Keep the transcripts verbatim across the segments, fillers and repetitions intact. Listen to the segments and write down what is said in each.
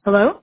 Hello?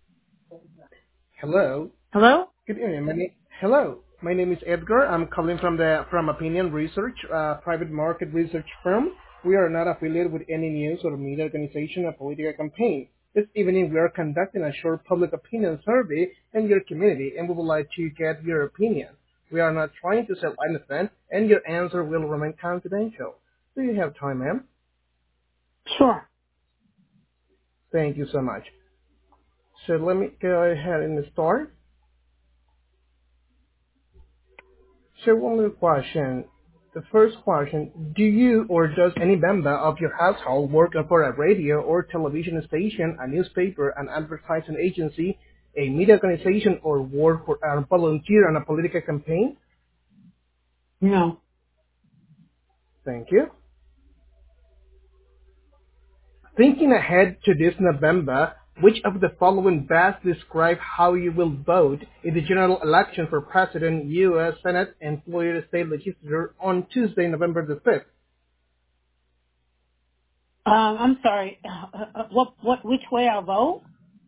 Hello. Hello? Good evening. My name, hello. My name is Edgar. I'm calling from the from Opinion Research, uh, private market research firm. We are not affiliated with any news or media organization or political campaign. This evening, we are conducting a short public opinion survey in your community, and we would like to get your opinion. We are not trying to sell anything, and your answer will remain confidential. Do you have time, ma'am? Sure. Thank you so much. So let me go ahead and start. So one more question. The first question, do you or does any member of your household work for a radio or television station, a newspaper, an advertising agency, a media organization, or work for or volunteer on a political campaign? No. Thank you. Thinking ahead to this November, which of the following best describe how you will vote in the general election for President, U S Senate, and Florida State Legislature on Tuesday, November the fifth? Um, I'm sorry. Uh, uh, what, what, which way I'll vote?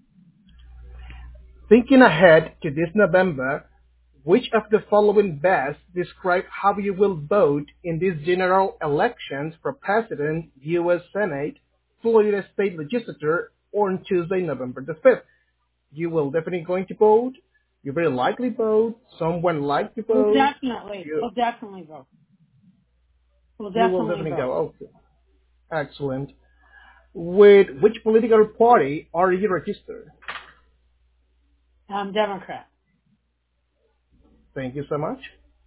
Thinking ahead to this November, which of the following best describe how you will vote in these general elections for President, U S Senate, Florida State Legislature on Tuesday, November the fifth? You will definitely going to vote. You very likely vote. Someone like to We'll vote. definitely, You, we'll definitely vote. We'll you will definitely definitely vote. go. Okay. Excellent. With which political party are you registered? I'm Democrat. Thank you so much.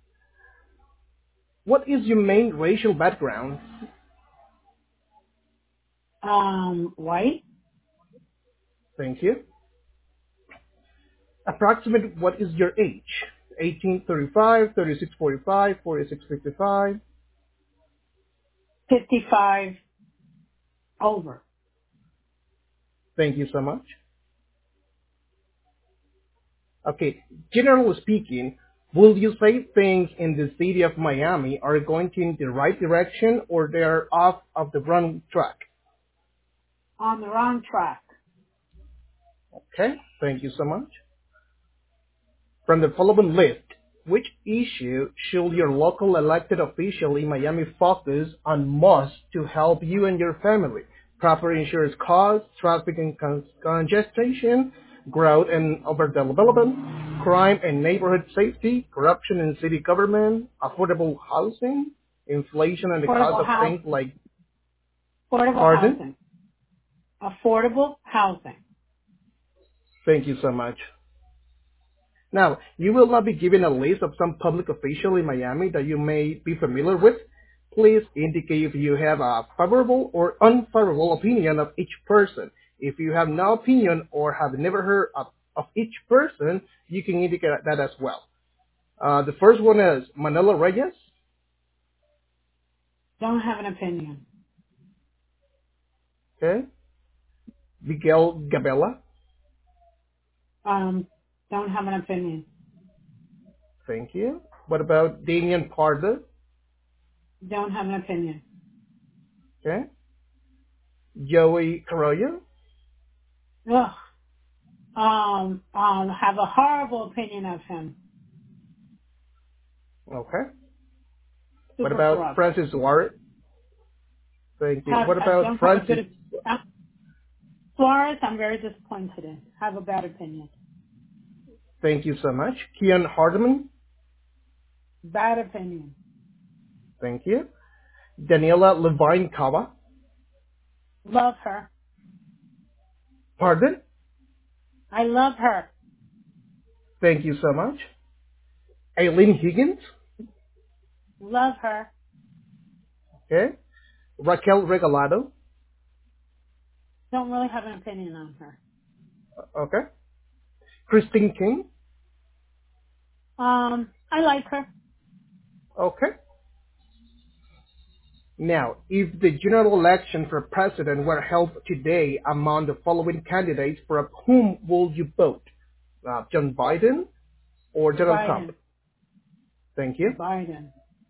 What is your main racial background? Um, white? Thank you. Approximate, what is your age? eighteen thirty-five, thirty-six forty-five, forty-six fifty-five. fifty-five over. Thank you so much. Okay, generally speaking, will you say things in the city of Miami are going in the right direction or they're off of the wrong track? On the wrong track. Okay, thank you so much. From the following list, which issue should your local elected official in Miami focus on most to help you and your family? Proper insurance costs, traffic and con- congestion, growth and overdevelopment, crime and neighborhood safety, corruption in city government, affordable housing, inflation and the cost Affordable of things housing. like Affordable pardon? housing. Affordable housing. Thank you so much. Now, you will not be given a list of some public official in Miami that you may be familiar with. Please indicate if you have a favorable or unfavorable opinion of each person. If you have no opinion or have never heard of, of each person, you can indicate that as well. Uh, the first one is Manila Reyes. Don't have an opinion. Okay. Miguel Gabela. Um, don't have an opinion. Thank you. What about Damian Pardo? Don't have an opinion. Okay. Joey Carollo. Ugh. Um, um, have a horrible opinion of him. Okay. What Super about corrupt. Francis Suarez? Thank you. Have, What I about don't have a Francis? good, uh, Flores, I'm very disappointed in. Have a bad opinion. Thank you so much. Kian Hardeman. Bad opinion. Thank you. Daniela Levine Kawa. Love her. Pardon? I love her. Thank you so much. Aileen Higgins. Love her. Okay. Raquel Regalado. Don't really have an opinion on her. Okay. Christine King. Um, I like her. Okay. Now, if the general election for president were held today among the following candidates, for whom would you vote? Uh, John Biden or Donald Trump? Biden. Thank you. Biden.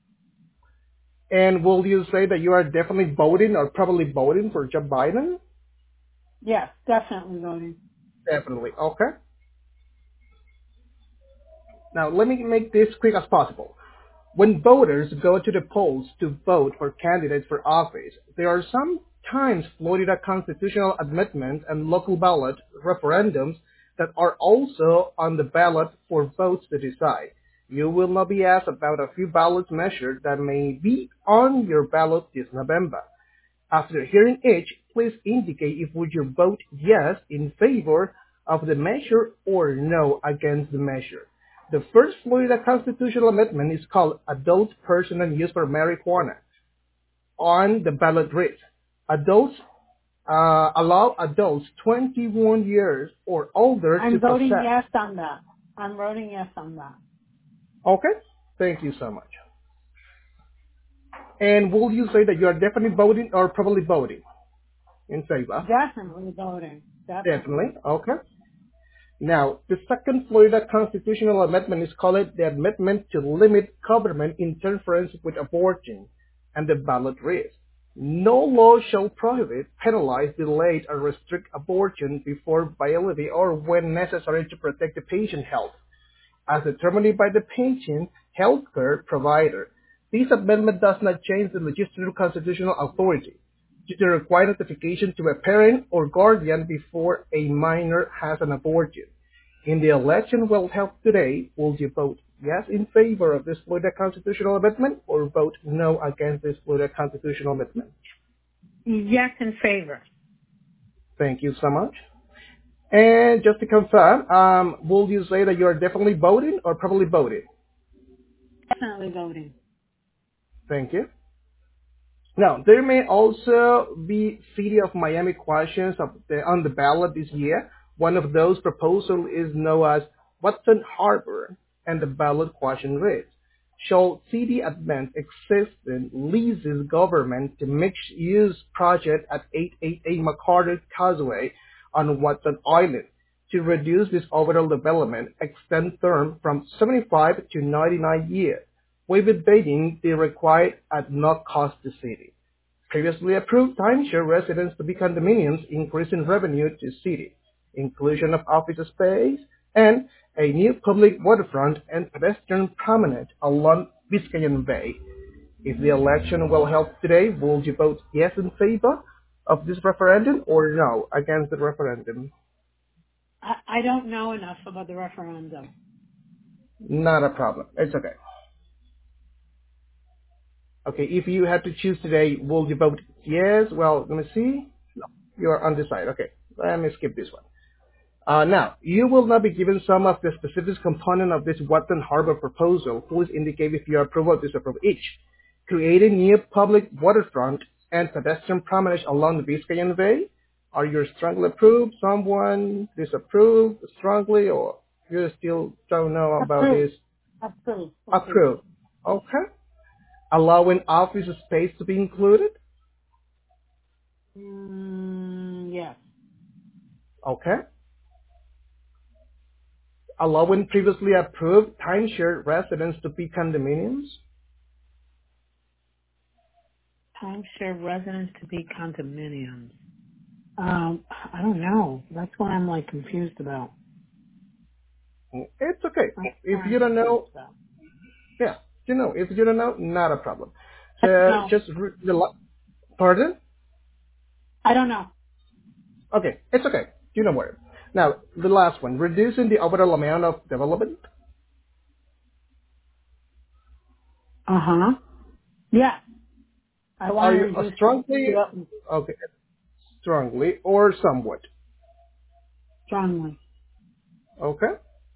And will you say that you are definitely voting or probably voting for Joe Biden? Yes, definitely voting. Definitely. Okay. Now, let me make this quick as possible. When voters go to the polls to vote for candidates for office, there are sometimes Florida constitutional amendments and local ballot referendums that are also on the ballot for votes to decide. You will not be asked about a few ballots measured that may be on your ballot this November. After hearing each, please indicate if would you vote yes in favor of the measure or no against the measure. The first Florida constitutional amendment is called Adult Personal Use for Marijuana. On the ballot reads, adults uh, allow adults twenty-one years or older I'm to voting possess. yes on that. I'm voting yes on that. Okay, thank you so much. And will you say that you are definitely voting or probably voting in favor? Definitely voting. Definitely. Definitely. Okay. Now, the second Florida constitutional amendment is called the Amendment to Limit Government Interference with Abortion, and the ballot reads, no law shall prohibit, penalize, delay, or restrict abortion before viability or when necessary to protect the patient's health, as determined by the patient healthcare provider. This amendment does not change the legislative constitutional authority to require notification to a parent or guardian before a minor has an abortion. In the election well held today, will you vote yes in favor of this Florida constitutional amendment or vote no against this Florida constitutional amendment? Yes in favor. Thank you so much. And just to confirm, um, will you say that you're definitely voting or probably voting? Definitely voting. Thank you. Now, there may also be City of Miami questions of the, on the ballot this year. One of those proposals is known as Watson Harbor, and the ballot question reads, shall city advance existing leases government to mixed-use project at eight eighty-eight MacArthur Causeway on Watson Island to reduce this overall development, extend term from seventy-five to ninety-nine years, waive the required at no cost to city. Previously approved timeshare residents to be condominiums, increasing revenue to city, inclusion of office space, and a new public waterfront and pedestrian promenade along Biscayne Bay. If the election will help today, will you vote yes in favor of this referendum or no against the referendum? I, I don't know enough about the referendum. Not a problem. It's okay. Okay, if you had to choose today, will you vote yes? Well, let me see. No, you are undecided. Okay, let me skip this one. Uh, now, you will not be given some of the specific component of this Watson Harbor proposal. Please indicate if you approve or disapprove each. Creating new public waterfront and pedestrian promenade along the Biscayne Bay. Are you strongly approved, someone disapproved strongly, or you still don't know about Approved. this? Approved. Approved. Okay. Allowing office space to be included? Mm, yes. Okay. Allowing previously approved timeshare residents to be condominiums? Timeshare residents to be condominiums. Um, I don't know. That's what I'm like confused about. It's okay. That's If what you I'm don't know, confused about. yeah, you know, if you don't know, not a problem. I don't So know. just, re- the la- pardon? I don't know. Okay, it's okay. You know where. Now, the last one, reducing the overall amount of development. Uh huh. Yeah. I Are want to you uh, reduce strongly, the okay, strongly or somewhat? strongly. Okay.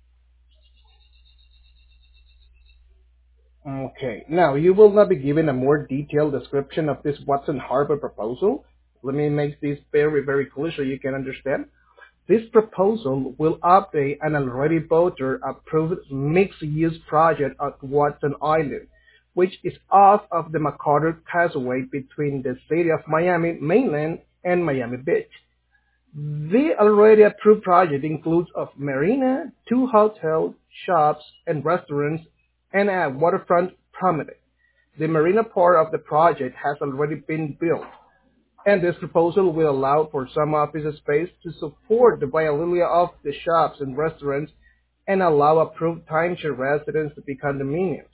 Okay. Now, you will not be given a more detailed description of this Watson Harbor proposal. Let me make this very, very clear so you can understand. This proposal will update an already voter-approved mixed-use project at Watson Island, which is off of the MacArthur Causeway between the city of Miami mainland and Miami Beach. The already approved project includes a marina, two hotels, shops, and restaurants, and a waterfront promenade. The marina part of the project has already been built, And this proposal will allow for some office space to support the viability of the shops and restaurants and allow approved timeshare residents to be condominiums,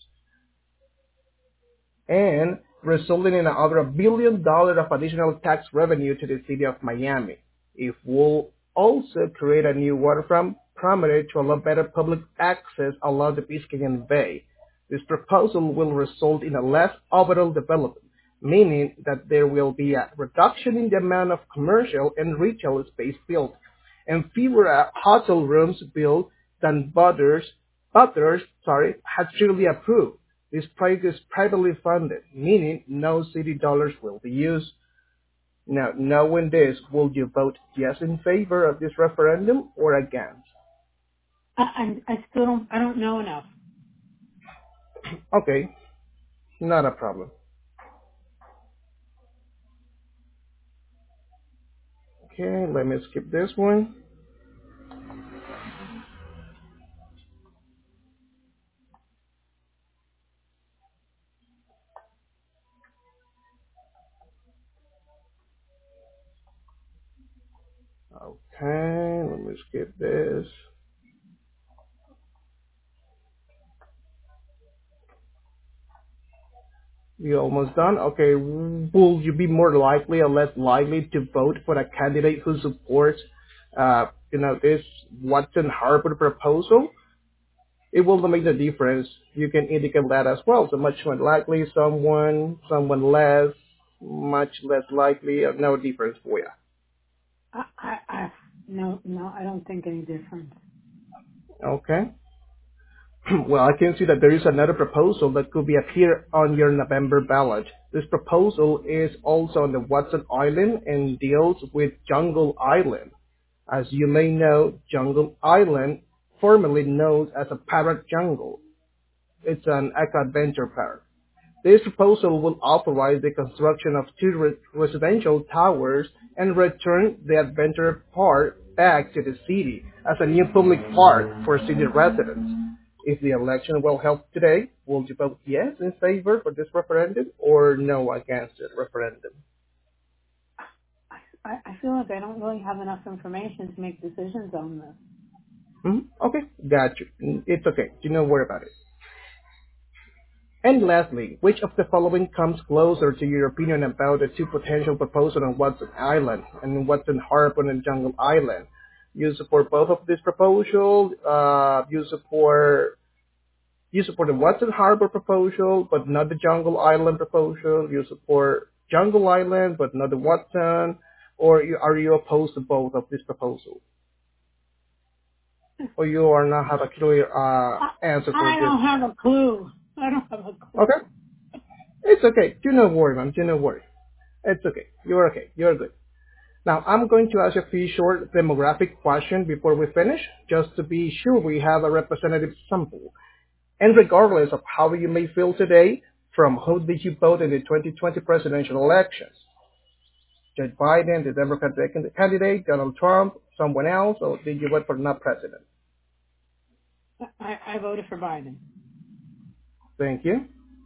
and resulting in another a billion dollars of additional tax revenue to the city of Miami. It will also create a new waterfront promenade to allow better public access along the Biscayne Bay. This proposal will result in a less overall development, meaning that there will be a reduction in the amount of commercial and retail space built, and fewer uh, hotel rooms built than Butters, Butters sorry, has truly approved. This project is privately funded, meaning no city dollars will be used. Now, knowing this, will you vote yes in favor of this referendum or against? I, I, I still don't, I don't know enough. Okay, not a problem. Okay, let me skip this one. Okay, let me skip this. We almost done. Okay, will you be more likely or less likely to vote for a candidate who supports, uh, you know, this Watson Harper proposal? It will make the difference. You can indicate that as well. So much more likely, someone, someone less, much less likely, uh, no difference for you. I, I, I, no, no, I don't think any difference. Okay. Well, I can see that there is another proposal that could be appear on your November ballot. This proposal is also on the Watson Island and deals with Jungle Island. As you may know, Jungle Island, formerly known as a parrot jungle, it's an eco-adventure park. This proposal will authorize the construction of two re- residential towers and return the adventure park back to the city as a new public park for city residents. If the election will help today, will you vote yes in favor for this referendum or no against the referendum? I, I feel like I don't really have enough information to make decisions on this. Hmm? Okay, got you. Mm, It's okay. Do not worry about it. And lastly, which of the following comes closer to your opinion about the two potential proposals on Watson Island and Watson Harbor and Jungle Island? You support both of these proposals. Uh, you support you support the Watson Harbor proposal, but not the Jungle Island proposal. You support Jungle Island, but not the Watson. Or you, are you opposed to both of these proposals? Or you are not have a clear uh, I, answer for I this? don't have a clue. I don't have a clue. Okay, it's okay. Do not worry, man. Do not worry. It's okay. You're okay. You're good. Now, I'm going to ask a few short demographic questions before we finish, just to be sure we have a representative sample. And regardless of how you may feel today, from who did you vote in the twenty twenty presidential elections? Joe Biden, the Democratic candidate, Donald Trump, someone else, or did you vote for not president? I, I voted for Biden. Thank you.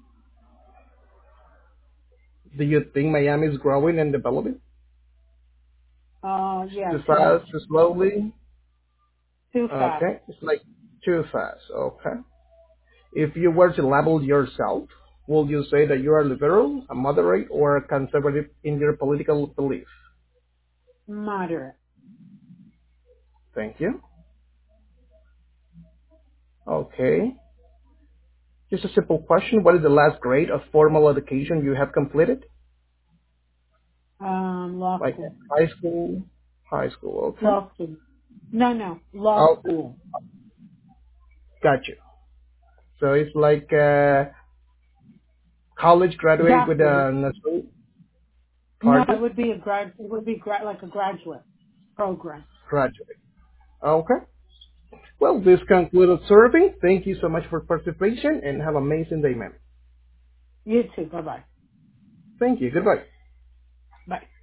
Do you think Miami is growing and developing? Uh, yeah, Too too much. fast, too slowly? Too fast. Okay, it's like too fast. Okay. If you were to label yourself, would you say that you are liberal, a moderate, or a conservative in your political belief? Moderate. Thank you. Okay. Just a simple question. What is the last grade of formal education you have completed? Um, law Like school. high school? High school, okay. Law school. No, no, law Oh, school. got you. So it's like uh, college graduate with Doctorate. a No, it pardon? would be a grad. It would be gra- like a graduate program. Graduate. Okay. Well, this concludes survey. Thank you so much for participation and have an amazing day, ma'am. You too. Bye bye. Thank you. Goodbye. Bye.